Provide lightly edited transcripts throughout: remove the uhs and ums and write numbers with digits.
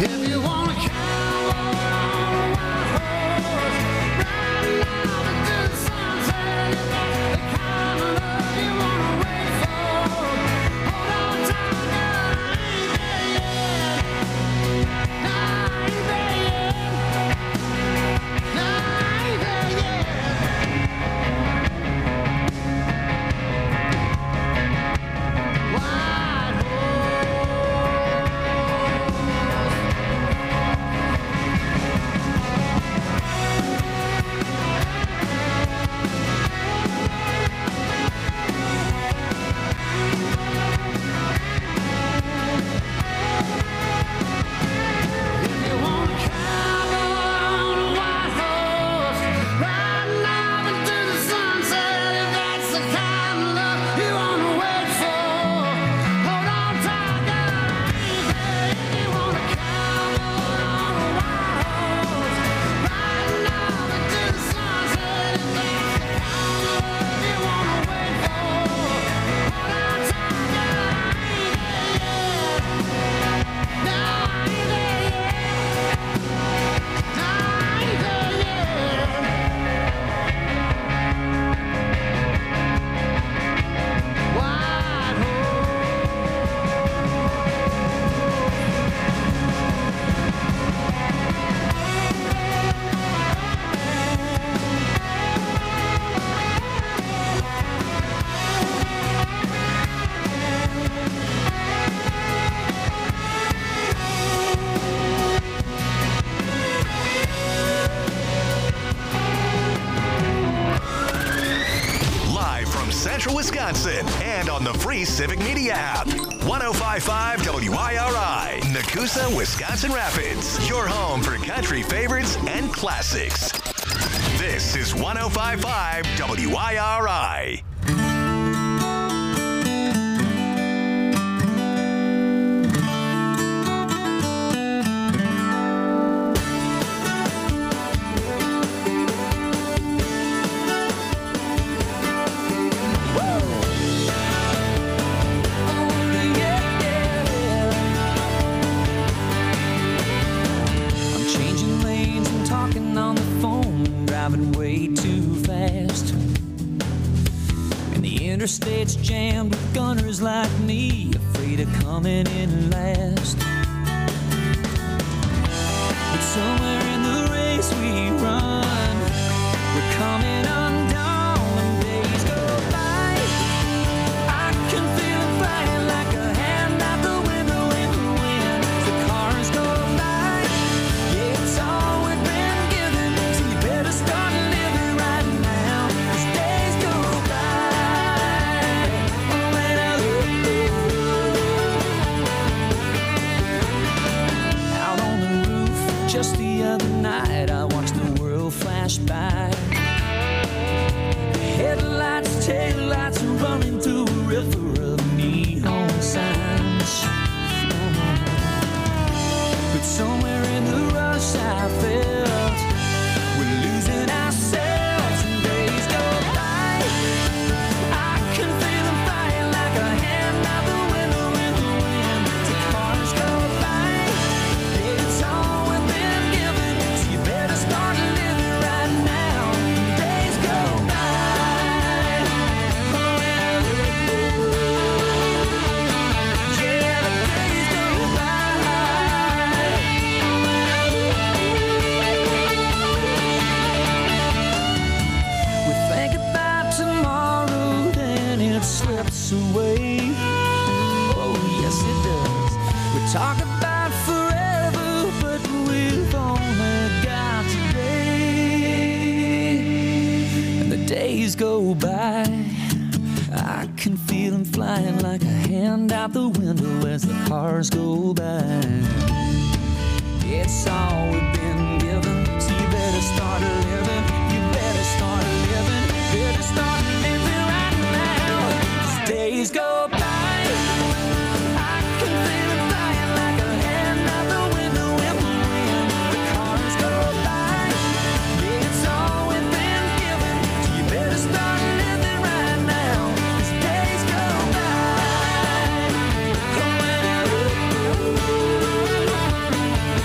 If you wanna cowboy on a white horse, riding out into the sunset, if that's the kind of love you wanna wait for, hold on tight, girl, I ain't there yet. No, I ain't there yet. No, I ain't there yet. White horse. If you want a cowboy on a white horse, riding off into the sunset, if that's the kind of love you wanna wait for, hold on tight, girl, I ain't there. If you want a cowboy on a white horse, riding off into the sunset, if that's the kind of love you wanna wait for, hold on tight, girl, I ain't there yet. No, I ain't there yet. No, I ain't there yet. White Live from Central Wisconsin and on the free Civic Media app. 105.5 WIRI, Nakusa, Wisconsin Rapids. Your home for country favorites and classics. This is 105.5 WIRI. I'm changing lanes and talking on the phone, driving way too fast. And the interstate's jammed with gunners like me, afraid of coming in last. But somewhere in the race we run, we're coming undone and days go by. I can feel it flying like a hand out the window in the wind. The cars go by. Yeah, it's all we've been given, so you better start living right now, 'cause days go by. Oh, and out on the roof just the other night, I watched the world flash by. Headlights, taillights running through a river of neon signs. But somewhere in the rush I felt we're losing ourselves and days go by. I can feel them flying like a hand out the window in the wind. The cars go by. It's all we've been given, so you better start living right now. Days go by. Oh, yeah, the days go by. We think about tomorrow, then it slips away. Oh, yes, it does. We talk about forever, but we've only got today. And the days go by. I can feel them flying like a hand out the window as the cars go by. It's all we've been given, so you better start living. You better start living. Better start living right now. 'Cause days go by. I can feel it flying like a hand out the window in the wind. The cars go by. Yeah, it's all we've been given, so you better start living right now. 'Cause days go by. Oh,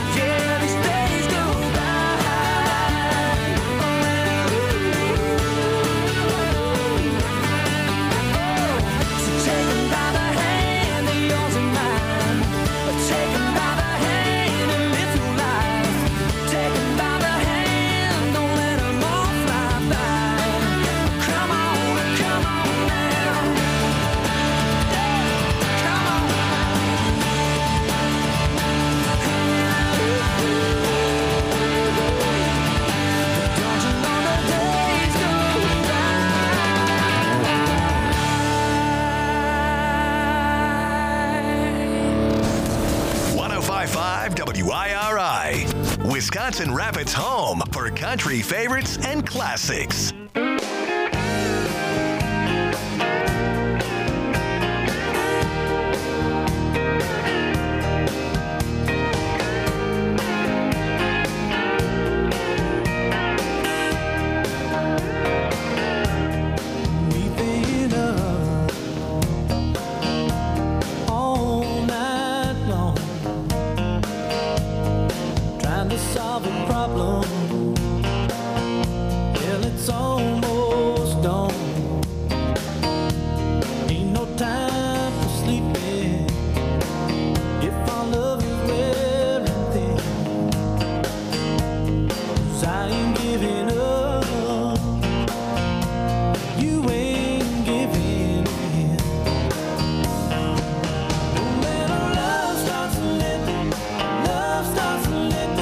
105.5 WIRI, Wisconsin Rapids' home for country favorites and classics. Solve a problem. Well, it's almost dawn. Ain't no time for sleeping. If our love is wearing thin, 'cause I ain't giving up. You ain't giving in. When our love starts slipping, love starts slipping.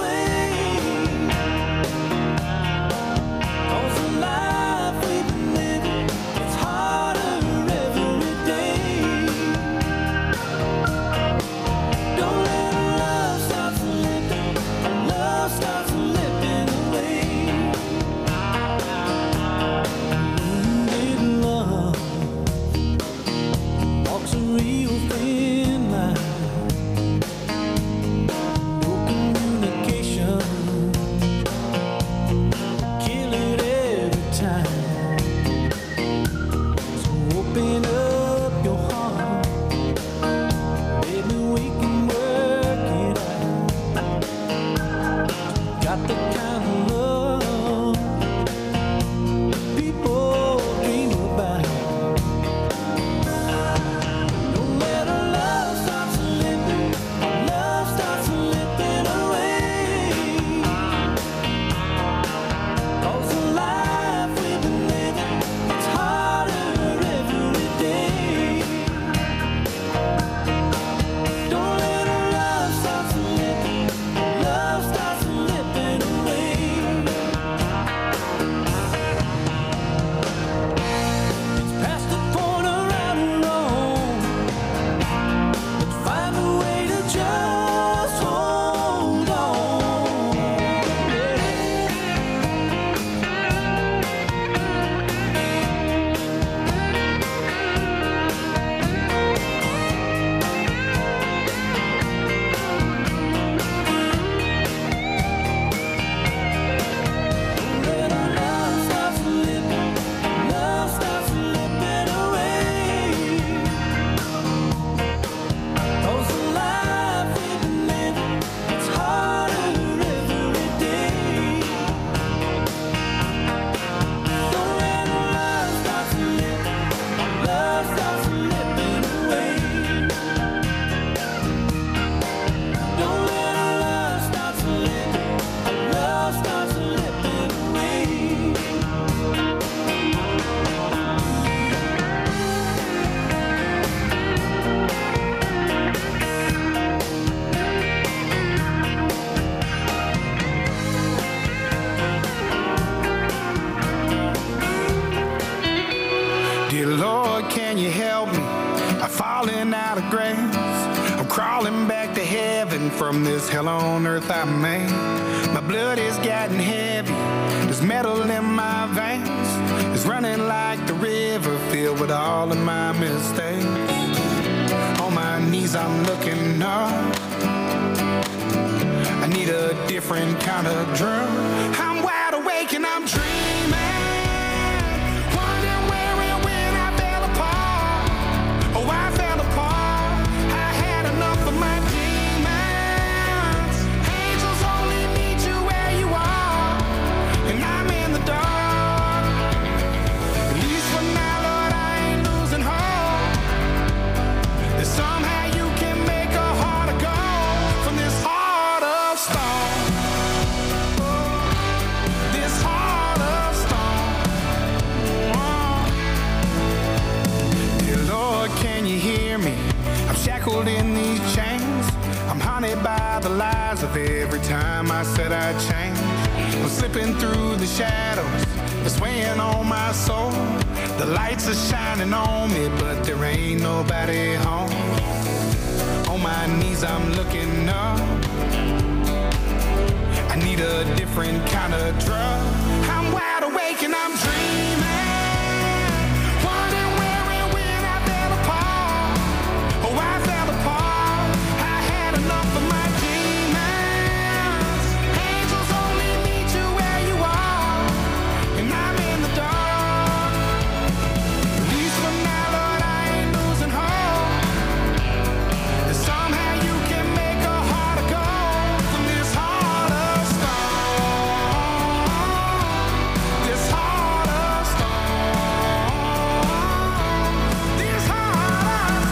Dear Lord, can you help me? I'm falling out of grace. I'm crawling back to heaven from this hell on earth I made. My blood is getting heavy. There's metal in my veins. It's running like the river filled with all of my mistakes. On my knees I'm looking up. I need a different kind of drum. I'm wide awake and I'm dreaming. I fell apart. I had enough of my demons. Angels only meet you where you are, and I'm in the dark. At least for now, Lord, I ain't losing hope that somehow you can make a heart of gold from this heart of stone. This heart of stone. Dear Lord, can you hear me? I'm shackled in these chains. I'm haunted by the lies of every time I said I'd change. I'm slipping through the shadows, it's weighing on my soul. The lights are shining on me, but there ain't nobody home. on my knees, I'm looking up. I need a different kind of drug. I'm wide awake and I'm dreaming. Wondering where and when I fell apart. Oh, I fell apart. I had enough of my demons. Angels only meet you where you are. And I'm in the dark. At least for now, Lord, I ain't losing hope. That somehow you can make a heart of gold from this heart of stone. This heart of stone. This heart of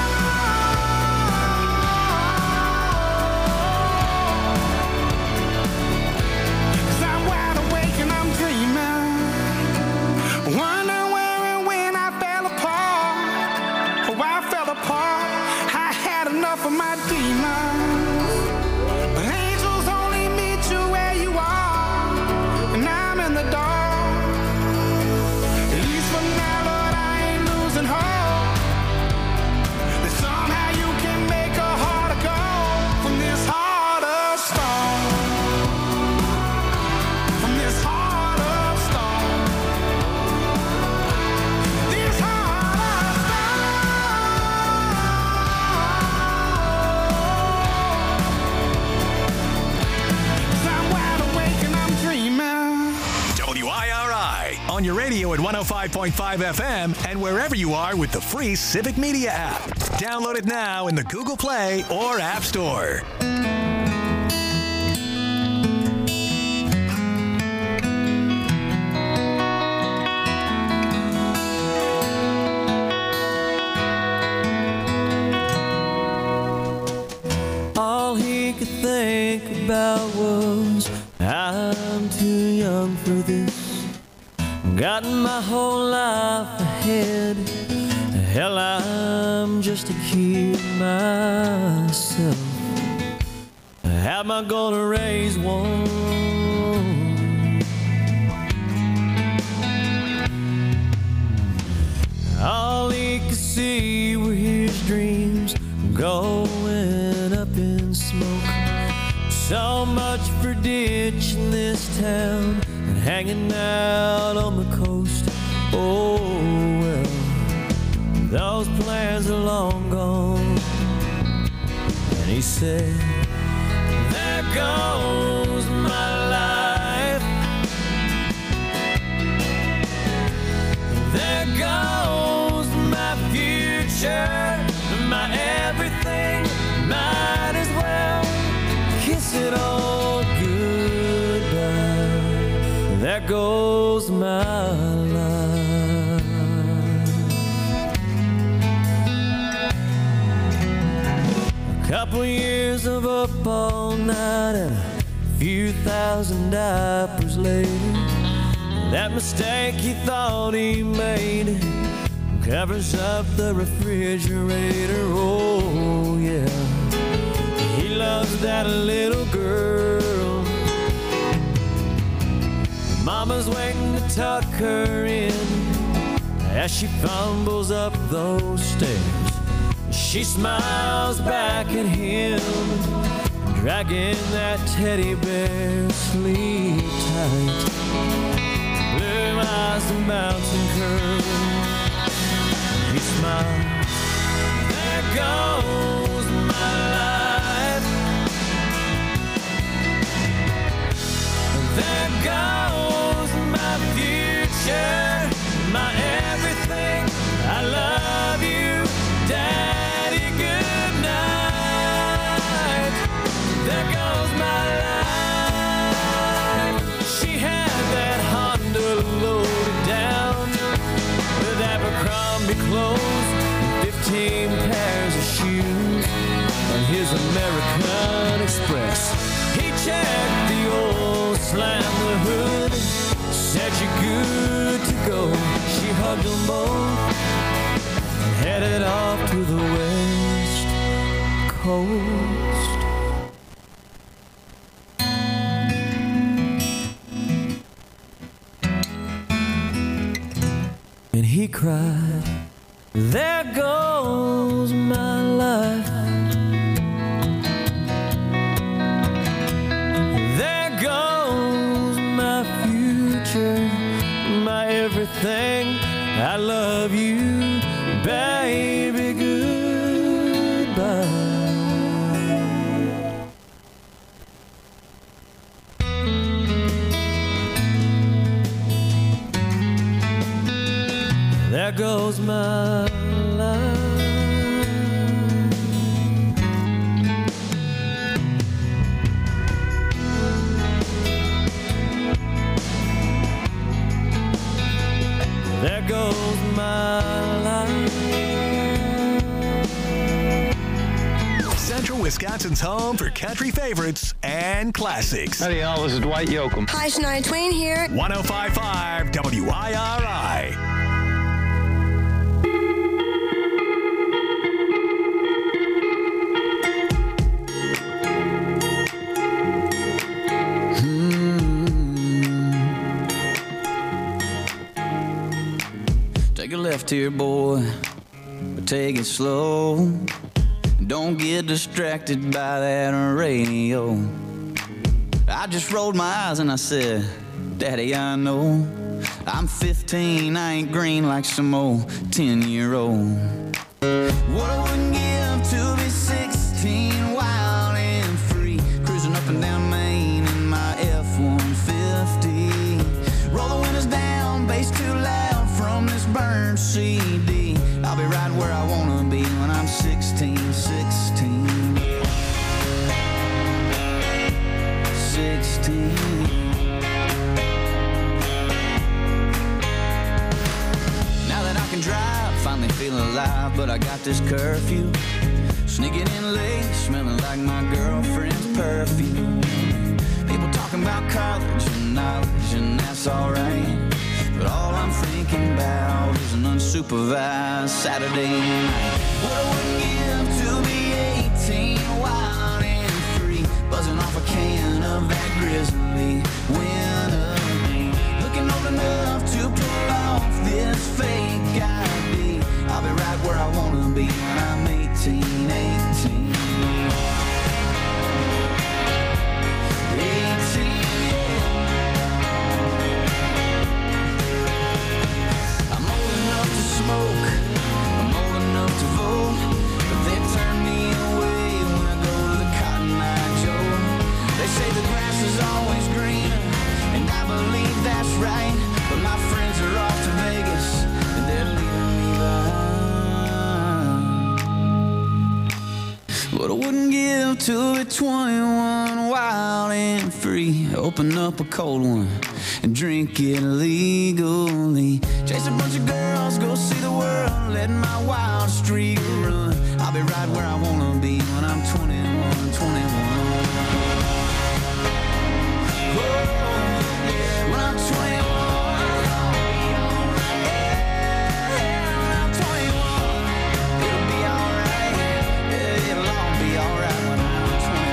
stone. 'Cause I'm wide awake and I'm dreaming. Wondering where and when I fell apart. Oh, I fell apart. I had enough of my demons. But angels only meet you where you are. And I'm in the dark. At least for now, Lord, I ain't losing hope. That somehow you can make a heart of gold from this heart of stone. From this heart of stone. This heart of stone. 'Cause I'm wide awake and I'm dreaming. WIRI on your radio at 105.5 FM and wherever you are with the free Civic Media app. Download it now in the Google Play or App Store. All he could think about was, I'm too young for this. Got my whole life ahead. Hell, I'm just a kid myself. How am I gonna raise one? All he could see were his dreams going up in smoke. So much for ditching this town and hanging out on the coast. Oh well, those plans are long gone. And he said, there goes my life. There goes my future, my everything. Might as well kiss it all goodbye. There goes my life. A couple years of up all night and a few thousand diapers later. That mistake he thought he made covers up the refrigerator. Oh yeah, he loves that little girl. Mama's waiting to tuck her in as she fumbles up those stairs. She smiles back at him, dragging that teddy bear. Sleep tight, blue eyes and bouncing curls. He smiles. There goes my life. There goes my future, my everything. I love you, Daddy. Good night. There goes my life. She had that Honda loaded down with Abercrombie clothes and 15 pairs of shoes on his American Express. He checked the old, slammed the hood, said you're good to go. She hugged them both and headed off to the West Coast. And he cried, there goes my life. I love you, baby, goodbye. There goes my life. There goes my life. Central Wisconsin's home for country favorites and classics. Howdy, y'all. This is Dwight Yoakam. Hi, Shania Twain here. 105.5 WIRI. Take a left here, boy, but take it slow. Don't get distracted by that radio. I just rolled my eyes and I said, Daddy, I know I'm 15, I ain't green like some old 10-year-old. What I wouldn't give to be 16, wild and free, cruising up and down Main in my F-150. Roll the windows down, bass too loud from this burned CD. I'll be right where I wanna be when I'm 16. 16. Now that I can drive, finally feeling alive, but I got this curfew. Sneaking in late, smelling like my girlfriend's perfume. People talking about college and knowledge, and that's alright. But all I'm thinking about is an unsupervised Saturday night. What I wouldn't give to be 18, wild and free, buzzing off a can of that grizzly winter. Looking old enough to pull off this fake ID. I'll be right where I wanna be when I'm 18. 18. Smoke, I'm old enough to vote, but they turn me away when I go to the Cotton Eye Joe. They say the grass is always greener, and I believe that's right, but my friends are off to Vegas, and they're leaving me behind. What I wouldn't give to be 21, wild and free, open up a cold one and drink it legally. Chase a bunch of girls, go see the world, let my wild streak run. I'll be right where I wanna be when I'm 21, 21. Oh, yeah, when I'm 21. Yeah, when I'm 21. It'll be alright. Yeah, it'll all be alright when I'm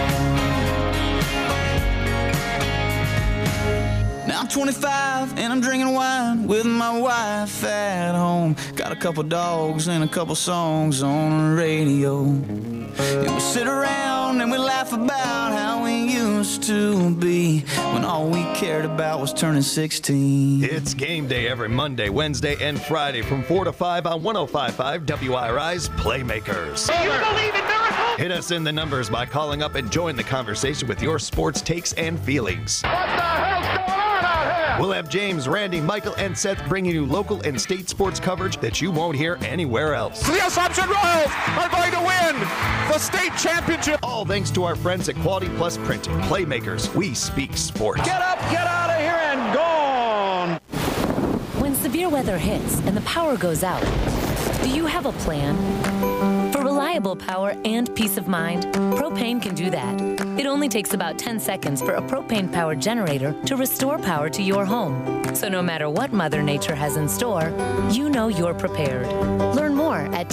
21. Now I'm 25 and I'm drinking wine with my wife at home. Got a couple dogs and a couple songs on the radio. And we sit around and we laugh about how we used to be when all we cared about was turning 16. It's game day every Monday, Wednesday, and Friday from 4 to 5 on 105.5 WIRI's Playmakers. Do you believe in miracles? Hit us in the numbers by calling up and join the conversation with your sports takes and feelings. What the hell's going on out here? We'll have James, Randy, Michael, and Seth bringing you local and state sports coverage that you won't hear anywhere else. The Assumption Royals are going to win the state championship. All thanks to our friends at Quality Plus Printing. Playmakers, we speak sports. Get up, get out of here, and gone. When severe weather hits and the power goes out, do you have a plan? For reliable power and peace of mind, Propane can do that. It only takes about 10 seconds for a propane-powered generator to restore power to your home. So no matter what Mother Nature has in store, you know you're prepared. Learn more at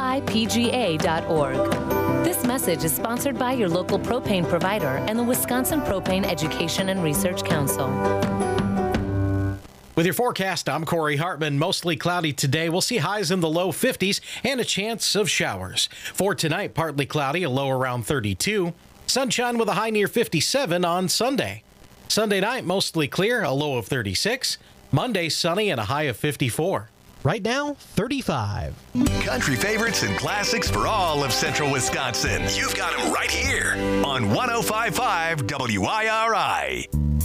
WIPGA.org. This message is sponsored by your local propane provider and the Wisconsin Propane Education and Research Council. With your forecast, I'm Corey Hartman. Mostly cloudy today. We'll see highs in the low 50s and a chance of showers. For tonight, partly cloudy, a low around 32. Sunshine with a high near 57 on Sunday. Sunday night, mostly clear, a low of 36. Monday, sunny and a high of 54. Right now, 35. Country favorites and classics for all of central Wisconsin. You've got them right here on 105.5 WIRI.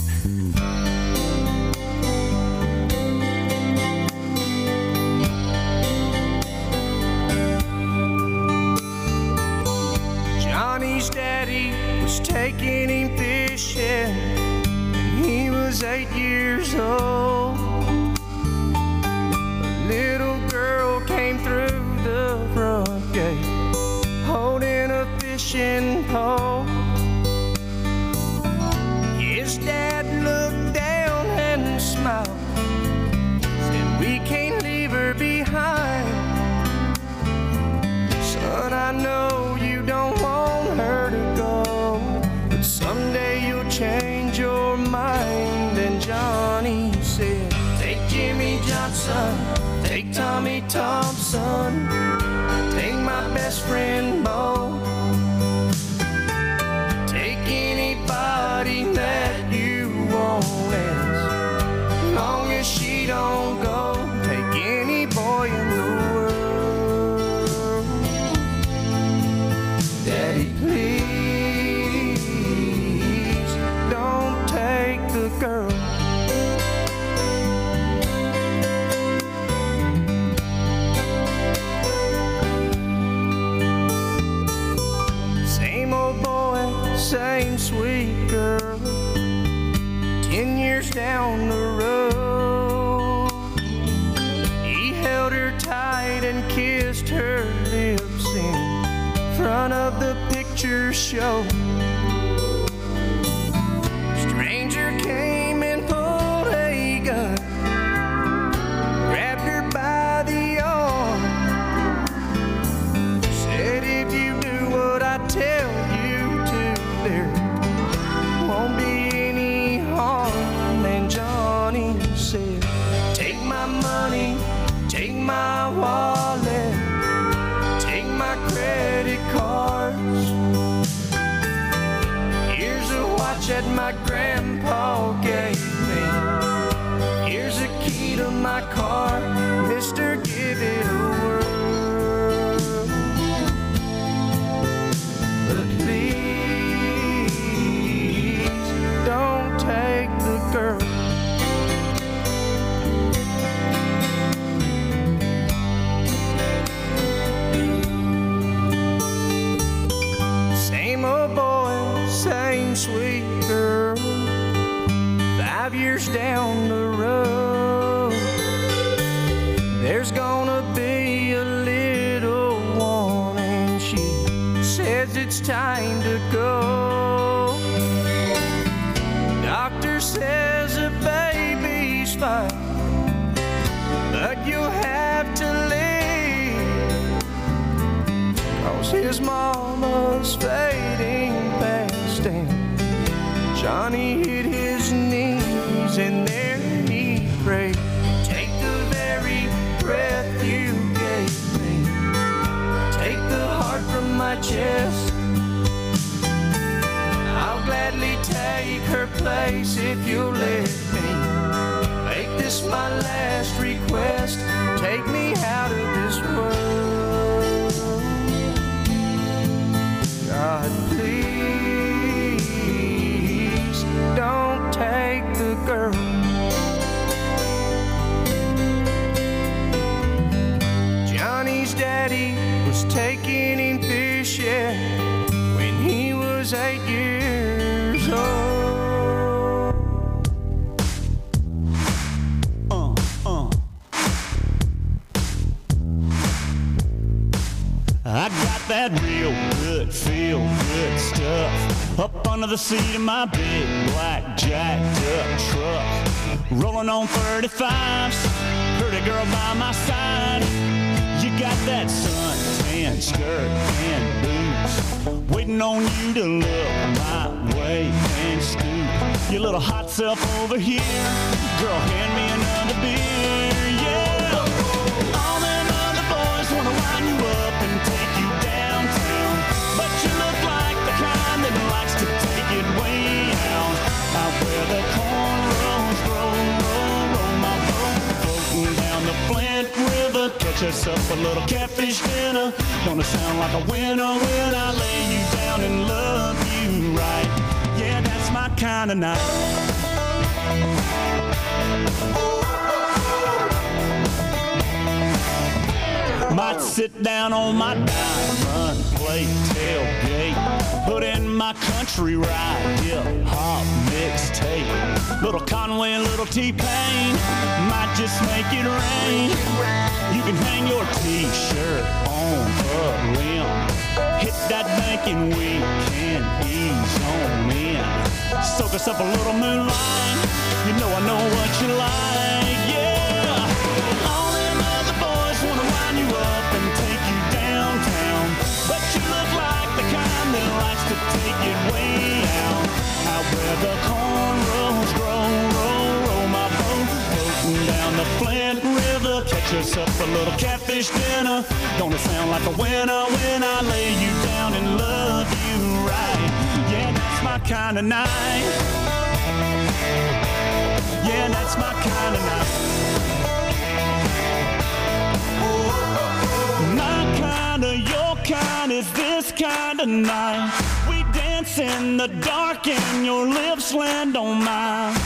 Johnny's daddy was taking him fishing when he was 8 years old. A little girl came through the front gate holding a fishing pole. His dad looked down and smiled, said, "We can't leave her behind. Son, I know you don't want her to go, but someday you'll change your mind." And Johnny said, "Take Jimmy Johnson, take Tommy Thompson, take my best friend Bo, take anybody that you want, as long as she don't go. Take any boy in the world. Daddy, please don't take the girl." Same old boy, same sweet girl, 10 years down the road. He held her tight and kissed her lips in front of the picture show. Stranger came and pulled a gun, grabbed her by the arm, said, "If you do what I tell you to, there won't be any harm." And Johnny said, "Take my money, take my wallet, take my credit cards. Here's a watch that my grandpa gave me. Here's a key to my car. Mister, give it a whirl. But please don't take the girl." Same old boy, same sweet girl, 5 years down the road. There's gonna be a little one, and she says it's time to go. Doctor says the baby's fine, but you'll have to leave, 'cause his mama's fading fast. And Johnny hit his knees and there he prayed, "Take the very breath you gave me, take the heart from my chest. I'll gladly take her place if you'll let me. Make this my last request, take me out of this world. God, please don't take the girl." Johnny's daddy was taking him fishing when he was 8 years old. I got that real good, feel good stuff up under the seat of my big black jacked up truck. Rolling on 35s, pretty girl by my side. You got that suntan skirt and boots, waiting on you to look my way and scoop your little hot self over here. Girl, hand me another beer, yeah. All them other boys wanna line you up and take you downtown, but you look like the kind that likes to take it way out. Out where the cornrows roll, roll, roll my boat, floating down the Flint River. yourself a little catfish dinner. Gonna sound like a winner when I lay you down and love you right. Yeah, that's my kind of night. Might sit down on my diamond plate tailgate, put in my country ride, hip-hop mixtape. Little Conway, little T-Pain, might just make it rain. You can hang your T-shirt on a limb. Hit that bank and we can ease on in. Soak us up a little moonlight, you know I know what you like, yeah. All them other boys wanna wind you up and take you downtown, but you look like the kind that likes to take it way out. Out where the cornrows grow, roll my boat, floating down the Flint River. Catch yourself a little catfish dinner. Gonna sound like a winner when I lay you down and love you right. Yeah, that's my kind of night. Yeah, that's my kind of night. My kind of, your kind is this kind of night. We dance in the dark and your lips land on mine.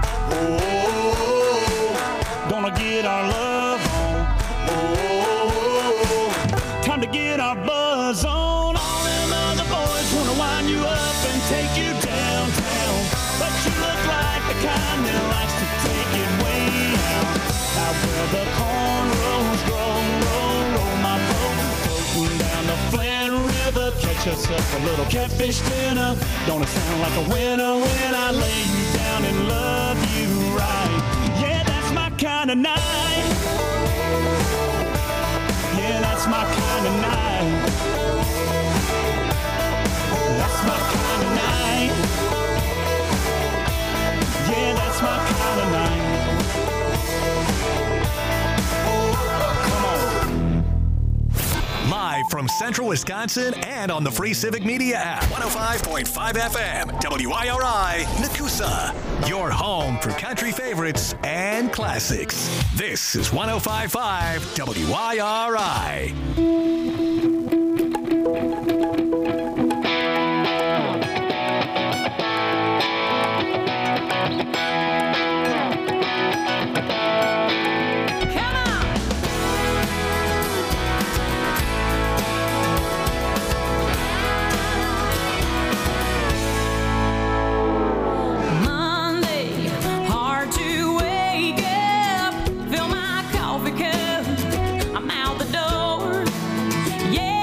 Oh, gonna get our love on. Oh, time to get our buzz on. All them other boys wanna wind you up and take you downtown, but you look like the kind that likes to take it way out. Out where the cornrows grow, roll my boat, floating down the Flint River. Catch yourself a little catfish dinner. Gonna sound like a winner when I lay you down and love you right. Yeah, that's my kind of night. Yeah, that's my kind of night. That's my kind of night. Yeah, that's my kind of night. Live from Central Wisconsin and on the free Civic Media app. 105.5 FM, WIRI, Nakusa. Your home for country favorites and classics. This is 105.5 WIRI. I'm out the door. Yeah.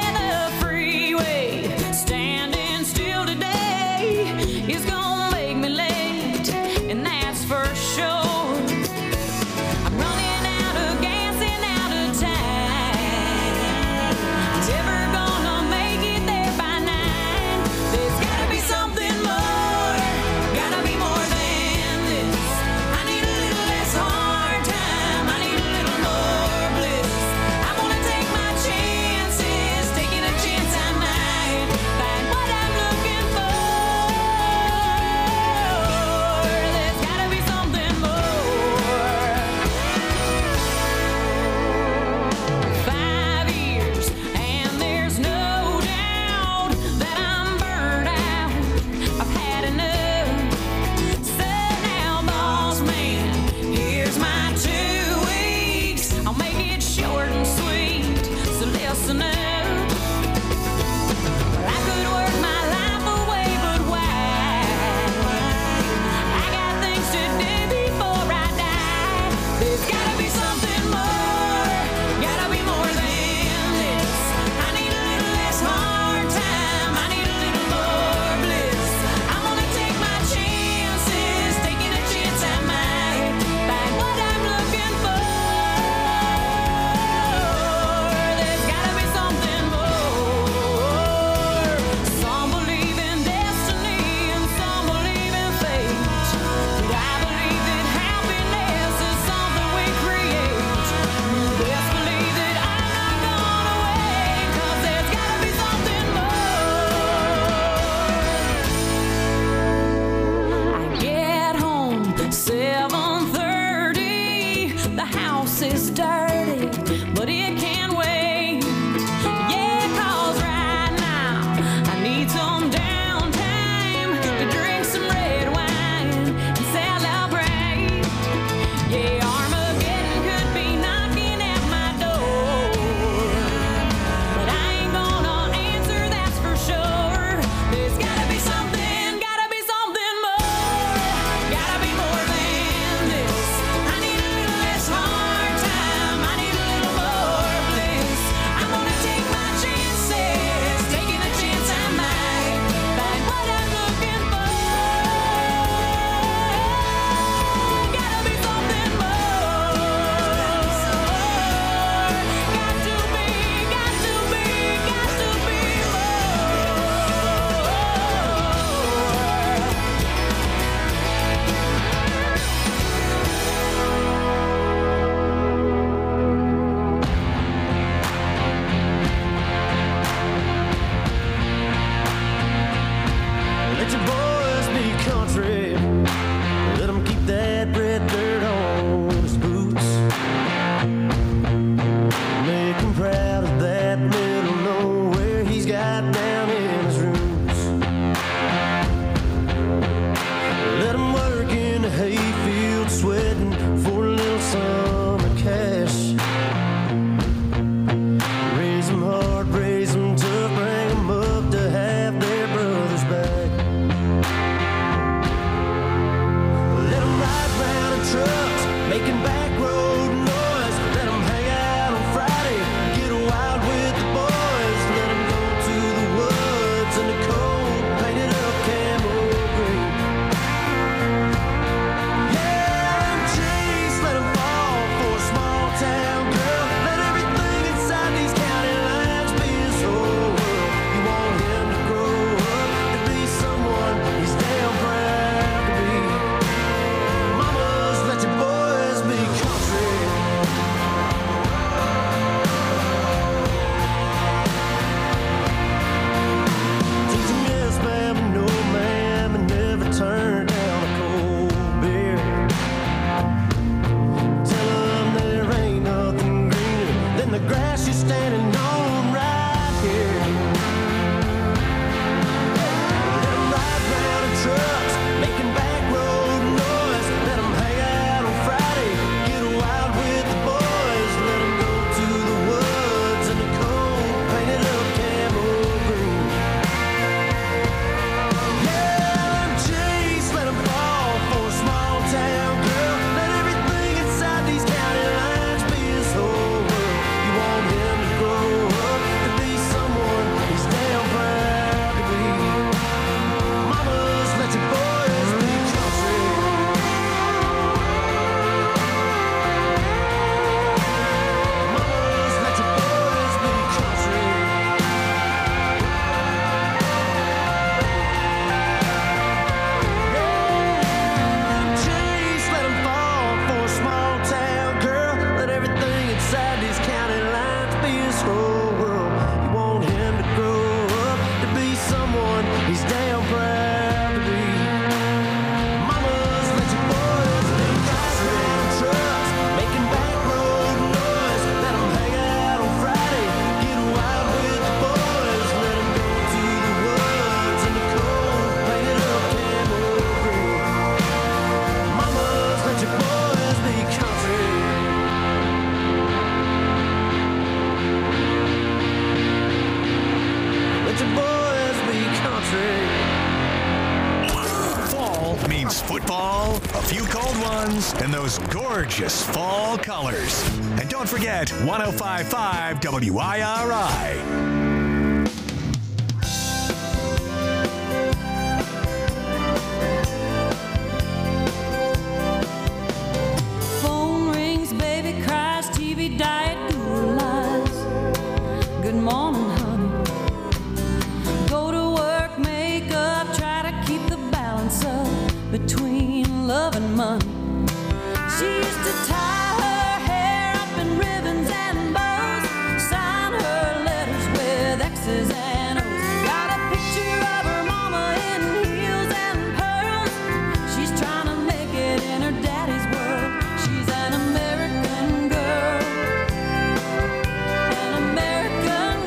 means football, a few cold ones, and those gorgeous fall colors. And don't forget 105.5 WIRI. Phone rings, baby cries, TV diet, Google lies. Good morning, honey. Go to work, make up, try to keep the balance up between love and money. She used to tie her hair up in ribbons and bows, sign her letters with X's and O's. Got a picture of her mama in heels and pearls. She's trying to make it in her daddy's world. She's an American girl, an American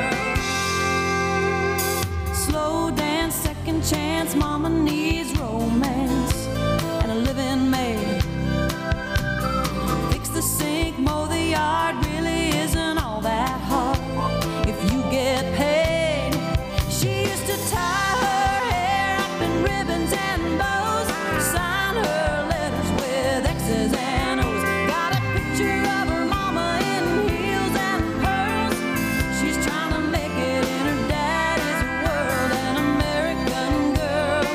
girl. Slow dance, second chance, mama needs romance and a living maid. Fix the sink, mow the yard, really isn't all that hard if you get paid. She used to tie her hair up in ribbons and bows, sign her letters with X's and O's. Got a picture of her mama in heels and pearls. She's trying to make it in her daddy's world. An American girl,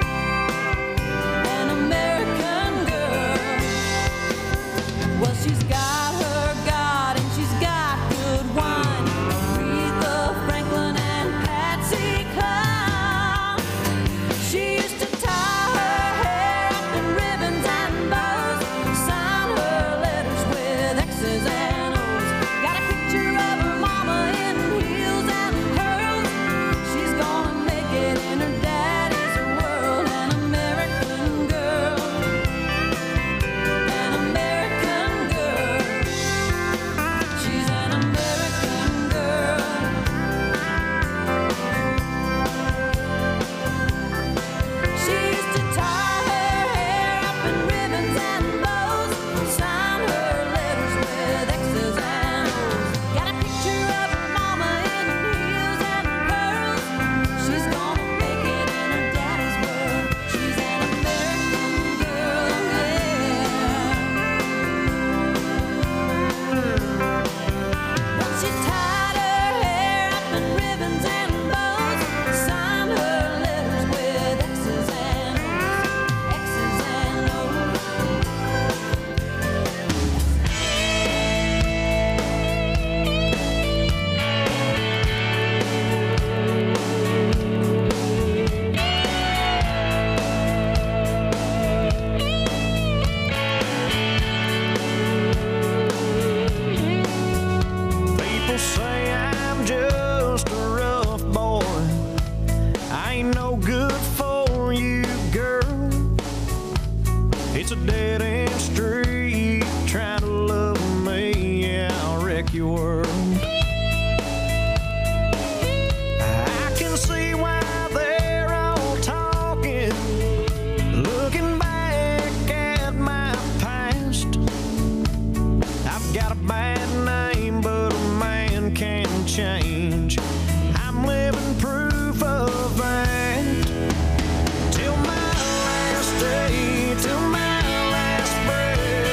an American girl. Well, she's got her God and she's got good wine. Aretha Franklin and Patsy Cline. She used to tie her hair up in ribbons and bows, sign her letters with X's and O's. Got a picture of her mama in heels and pearls. She's gonna make it in her daddy's world. An American girl, an American girl. She's an American girl. She used to tie her hair up in ribbons and bows, sign her letters with X's and O's. Got a picture of her mama in heels and pearls. She's gonna make it in her daddy's world. She's an American girl, When she tied her hair up in ribbons and bows, signed her letters with X's and O's, X's and O's. People say I'm just a rough boy. I ain't no good for you, girl. It's a dead end street. Trying to love me, yeah, I'll wreck your world. I can see why they're all talking, looking back at my past. I've got a bad name, but a man can change. I'm living proof of that. Till my last day, till my last breath,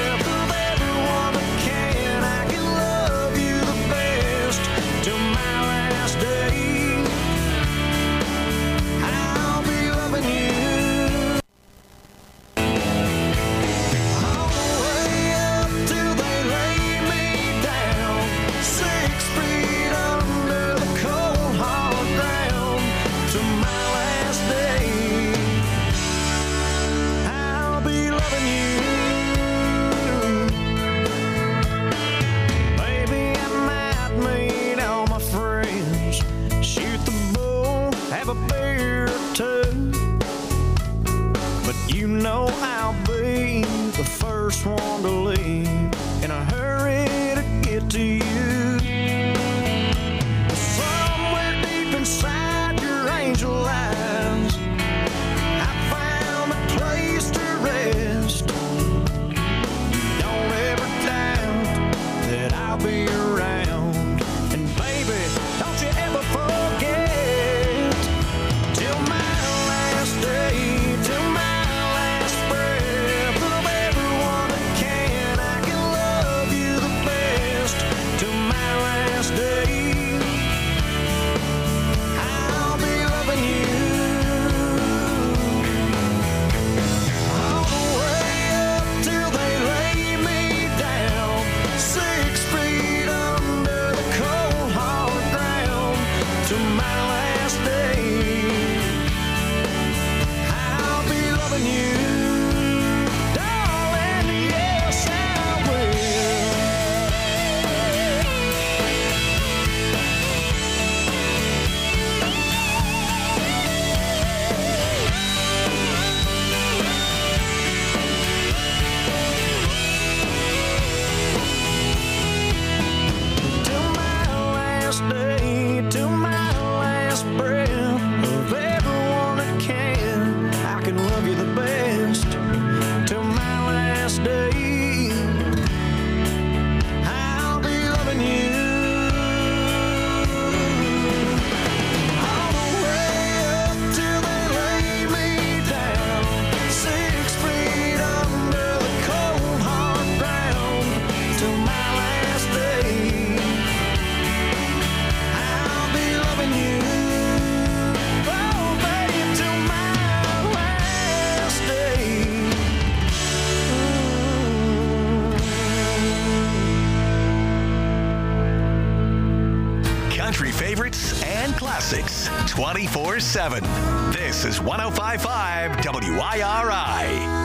24/7. This is 105.5 WIRI.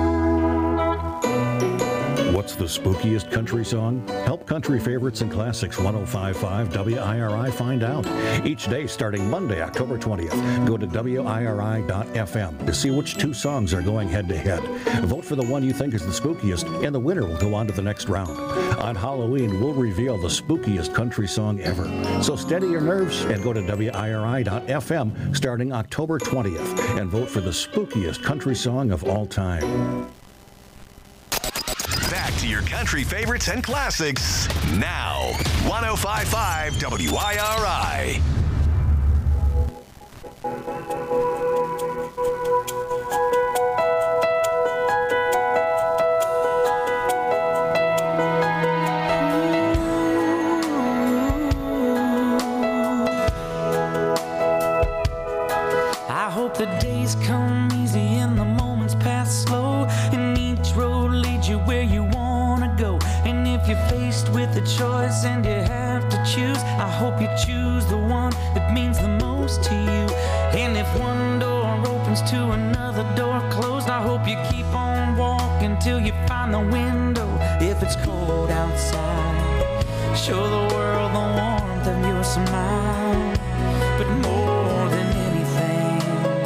What's the spookiest country song? Help country favorites and classics 105.5 WIRI find out. Each day starting Monday, October 20th. Go to WIRI.FM to see which two songs are going head to head. Vote for the one you think is the spookiest, and the winner will go on to the next round. On Halloween, we'll reveal the spookiest country song ever. So steady your nerves and go to WIRI.FM starting October 20th and vote for the spookiest country song of all time. Back to your country favorites and classics now. 105.5 WIRI. I hope the days come easy and the moments pass slow, and each road leads you where you wanna go. And if you're faced with a choice and you have to choose, I hope you choose the one that means the most to you. And if one door opens to another door closed, I hope you keep on walking till you find the window. If it's cold outside, show the world the warmth of your smile. But more than anything,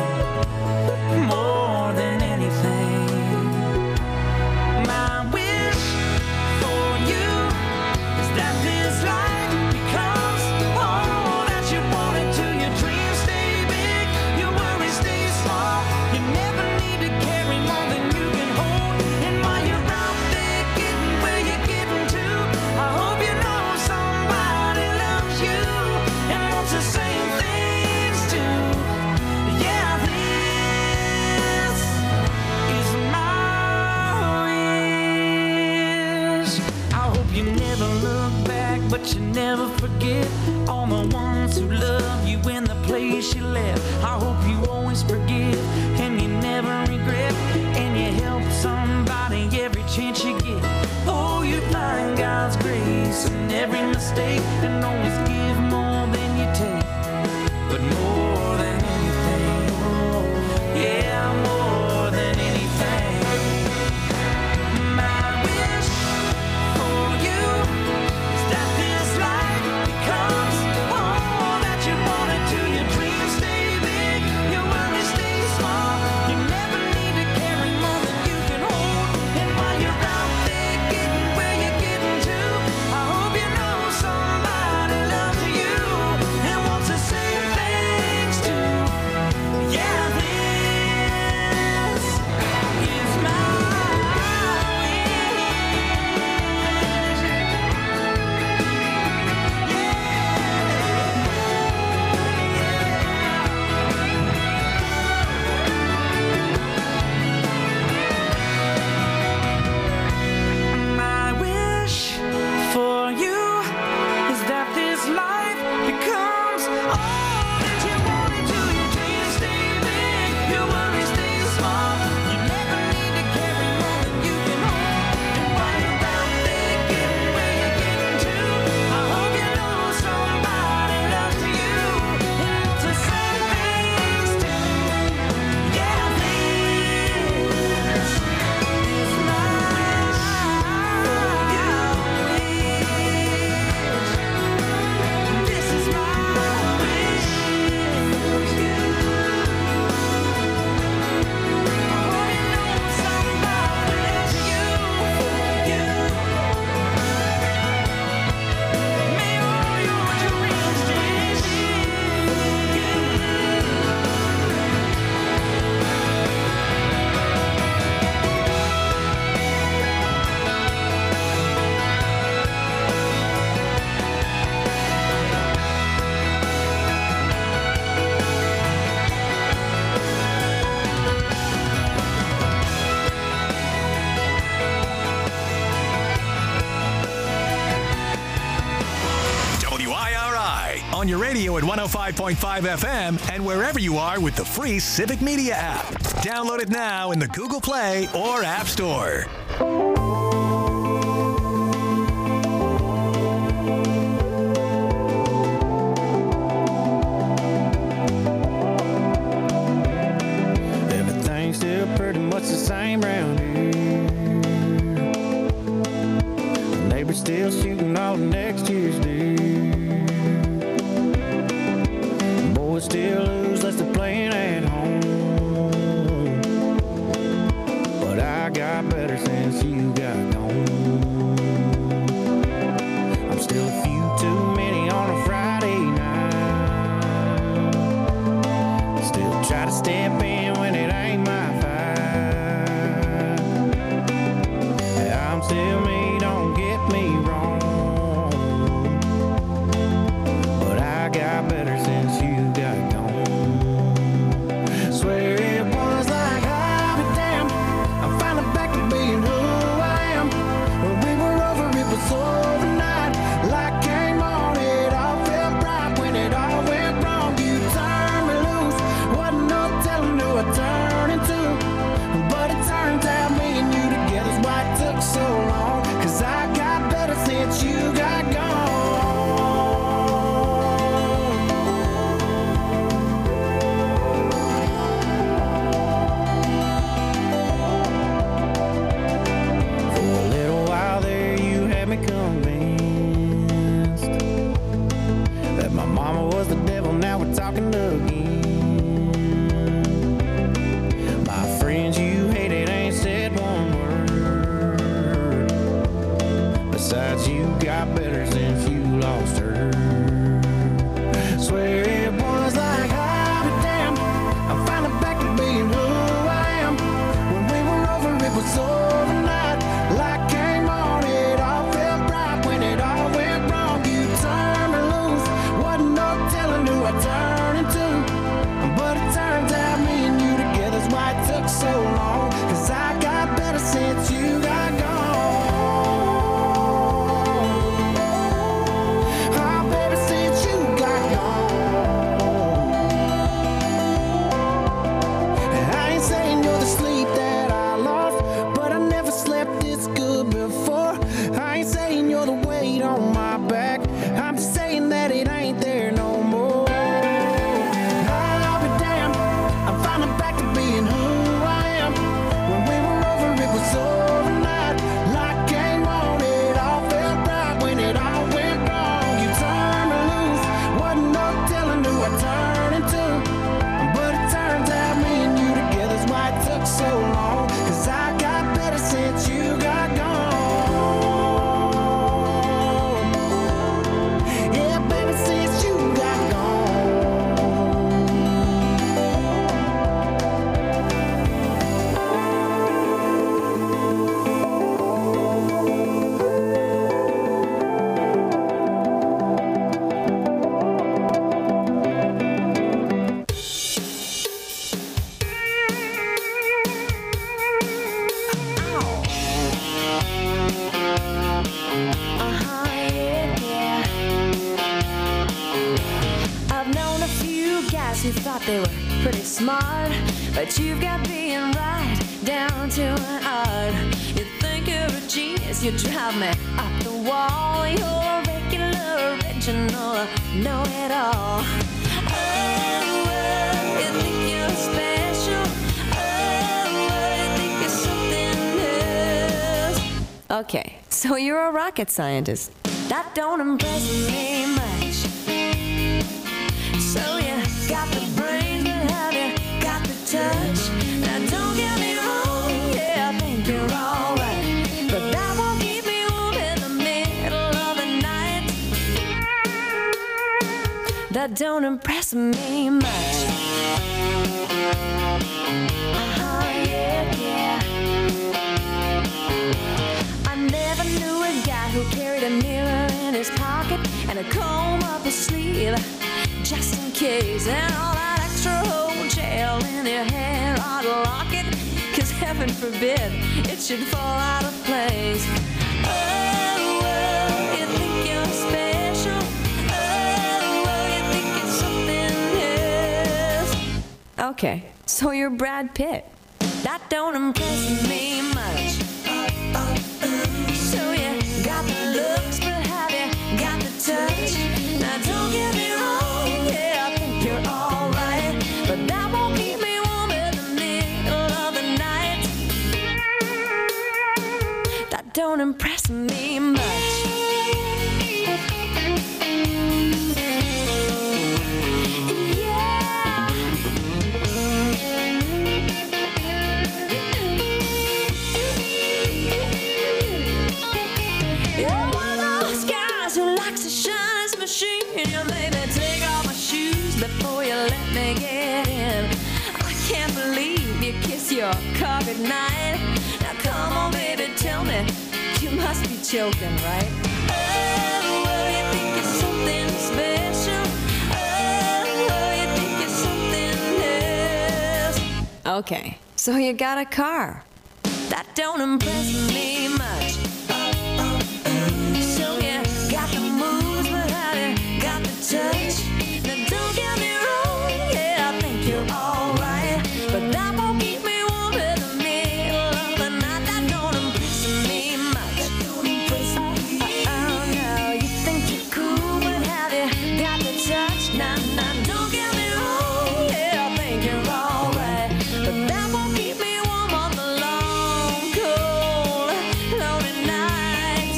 my wish for you is that this life becomes all that you wanted to. Your dreams stay big, your worries stay small. You never need to carry more than you can hold. And while you're out there getting where you're getting to, I hope you know somebody loves you and wants the same things too. Yeah, this is my wish. I hope you never look back, but you never forget all the ones who love you in the place you left. I hope you always forgive and you never regret, and you help somebody every chance you get. Oh, you find God's grace in every mistake and always give more than you take. But more than anything, yeah, more than anything, my wish for you is that this life becomes all that you wanted to. Your dreams stay big, your worries stay small. You never need to carry more than you can hold. And while you're out there getting where you're getting to, I hope you know somebody loves you and wants the same things too. Yeah, this is my wish for you is that this life becomes all that you wanted to. Your dreams stay big, your worries stay small. You never need to carry more than you can hold. And while you're out there getting where you're getting to, I hope you know somebody loves you and wants the same things too. Yeah, this is my wish. This is my wish for you. I hope you know somebody loves you, for you. May all your dreams stay big. WIRI on your radio at 105.5 FM and wherever you are with the free Civic Media app. Download it now in the Google Play or App Store. since you got gone. Oh, baby, since you got gone. I ain't saying you're the sleep that I lost, but I never slept this good before. I ain't saying you're the weight on my back. I'm just saying that it ain't there no more. I'll be damned, I'm finally back to being who I am. When we were over, it was overnight. Like game on, it all felt right. When it all went wrong, you turned me loose. Wasn't no telling who I turned into. But it turns out me and you together's why it took so long. 'Cause I got better since you got gone. Yeah, baby, since you got gone. I've known a few guys who thought they were pretty smart, but you've got being right down to an art. You think you're a genius, you drive me up the wall. You're a regular, original, know-it-all. Oh, you think you're special. Oh, you think you're something else. Okay, so you're a rocket scientist. That don't impress me much. So you got the brain, but have you got the touch? Now don't get me wrong, yeah, I think you're alright, but that won't keep me warm in the middle of the night. That don't impress me much. Yeah. I never knew a guy who carried a mirror in his pocket and a comb up his sleeve, just in case, and all that extra whole gel in your hair ought to lock it, 'cause heaven forbid it should fall out of place. Oh, you think you're special. Oh, you think it's something else. Okay, so you're Brad Pitt. That don't impress me much. So you got the looks, but have you got the touch? Now don't get me wrong, yeah, I think you're alright, but that won't keep me warm in the middle of the night. That don't impress me much. You're one of those guys who likes to shine his machine. You made me take off my shoes before you let me get in. I can't believe you kiss your car goodnight. Now come on, baby, tell me, you must be joking, right? Oh, you think you're something special. Oh, you think you're something else. Okay, so you got a car. That don't impress me much. So you got the moves, but have you got the touch? Now don't get me wrong, yeah, I think you're alright, but that won't keep me warm in the middle of the night. That don't impress me much. Oh no, you think you're cool, but have you got the touch? Nah, don't get me wrong, yeah, I think you're alright, but that won't keep me warm on the long, cold, lonely nights.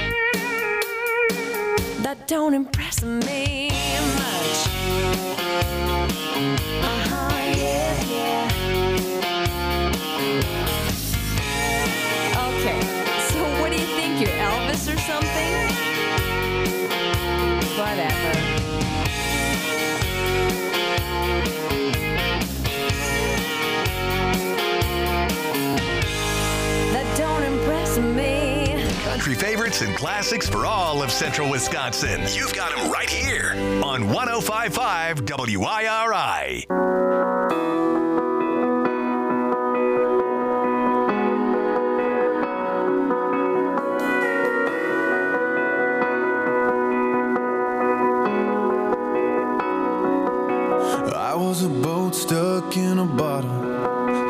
That don't impress me much. Yeah. Okay, so what do you think, you're Elvis or something? Whatever. That don't impress me. Country favorites and classics for all of Central Wisconsin. You've got them right here on 105.5 WIRI.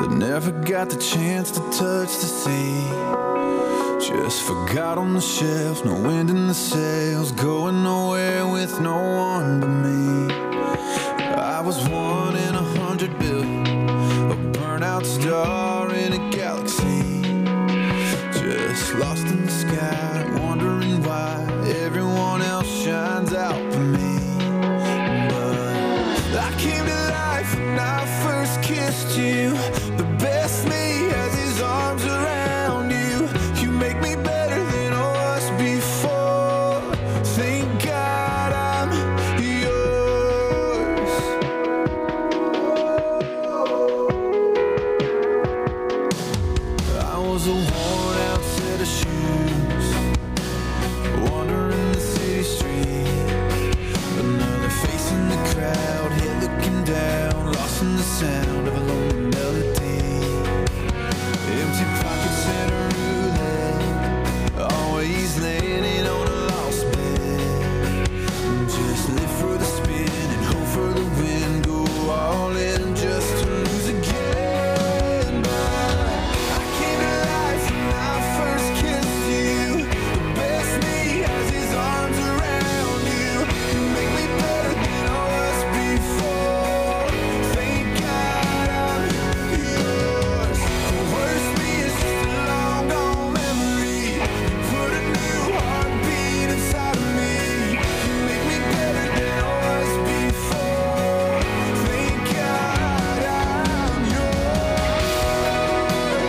that never got the chance to touch the sea. Just forgot on the shelf, no wind in the sails, going nowhere with no one but me. I was 1 in 100 billion, a burnout star in a galaxy. Just lost in the sky, wondering why everyone else shines out for me. But I came to life when I first kissed you. The best me has his arms around you. You make me better than I was before. Thank God I'm yours. I was a worn out set of shoes, wandering the city street. Another face in the crowd, head looking down, lost in the sound of a lonely melody. Empty pockets and a roulette, always landing on a lost bed. Just live for the spin and hope for the win, go all in just to lose again. But I came to life when I first kissed you. The best me has his arms around you. You make me better than I was before. Thank God I'm yours. The worst me is just a long gone memory. You put a new heartbeat inside of me. You make me better than I was before. Thank God I'm yours.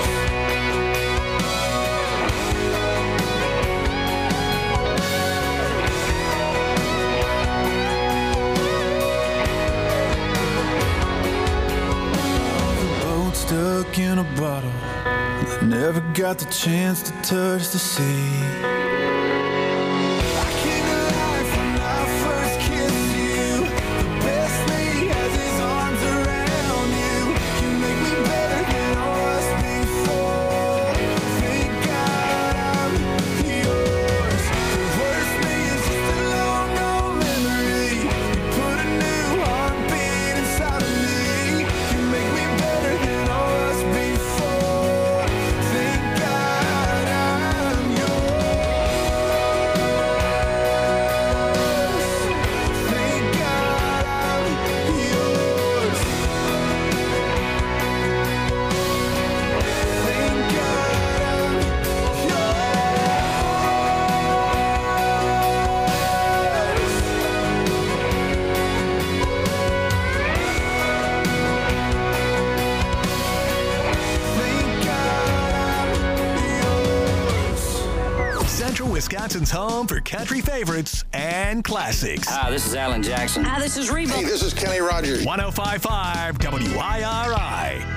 The boat stuck in a bottle that never got the chance to touch the sea. I came to life when I first kissed you. The best me has his arms around you. You make me better than I was before. Thank God I'm yours. The worst me is just a long gone memory. You put a new heartbeat inside of me. You make me better than I was before. Thank God I'm yours. Thank God I'm yours. Thank God I'm Central Wisconsin's home for country favorites and classics. Hi, this is Alan Jackson. Hi, this is Reba. Hey, this is Kenny Rogers. 105.5 WIRI.